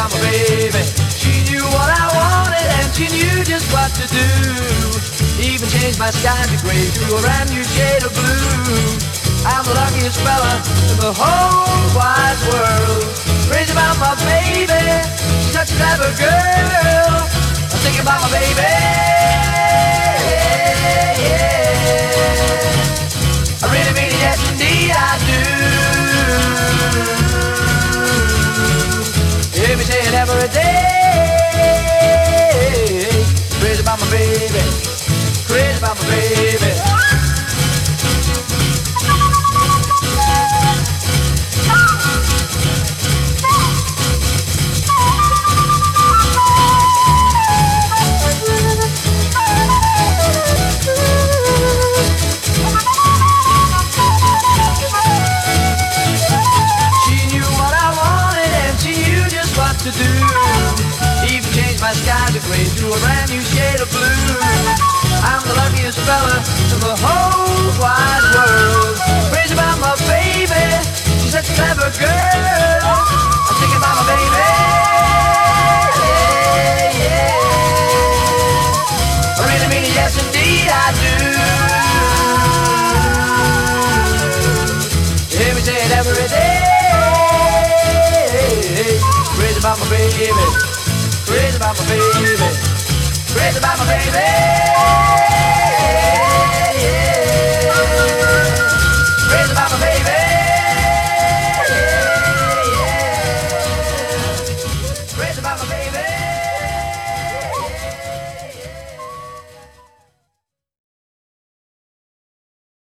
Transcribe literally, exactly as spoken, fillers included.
about my baby. She knew what I wanted and she knew just what to do. Even changed my sky to gray to a brand new shade of blue. I'm the luckiest fella in the whole wide world. Crazy about my baby, she's such a clever girl. I'm thinking about my baby, yeah. I really, really, yes indeed I do. Hear me say it every day. Crazy about my baby, crazy about my baby. To do, even change my sky to gray to a brand new shade of blue. I'm the luckiest fella in the whole wide world. Crazy about my baby, she's such a clever girl. I'm thinking about my baby, yeah, yeah. I really mean it, yes indeed I do. You hear me say it every day. Crazy about my baby, crazy about my baby, crazy about my baby.